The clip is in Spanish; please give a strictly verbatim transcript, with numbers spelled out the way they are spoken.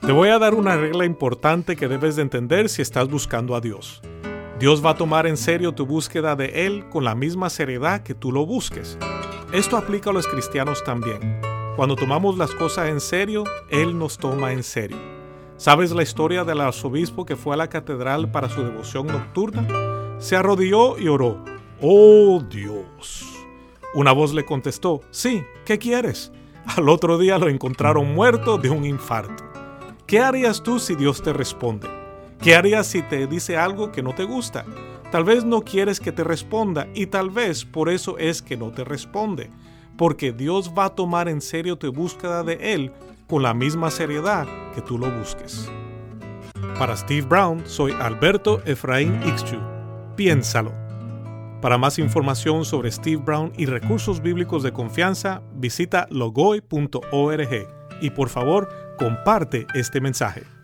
Te voy a dar una regla importante que debes de entender si estás buscando a Dios. Dios va a tomar en serio tu búsqueda de Él con la misma seriedad que tú lo busques. Esto aplica a los cristianos también. Cuando tomamos las cosas en serio, Él nos toma en serio. ¿Sabes la historia del arzobispo que fue a la catedral para su devoción nocturna? Se arrodilló y oró. ¡Oh, Dios! Una voz le contestó, sí, ¿qué quieres? Al otro día lo encontraron muerto de un infarto. ¿Qué harías tú si Dios te responde? ¿Qué harías si te dice algo que no te gusta? Tal vez no quieres que te responda y tal vez por eso es que no te responde, porque Dios va a tomar en serio tu búsqueda de Él con la misma seriedad que tú lo busques. Para Steve Brown, soy Alberto Efraín Ixchu. Piénsalo. Para más información sobre Steve Brown y recursos bíblicos de confianza, visita logoy punto org y por favor, comparte este mensaje.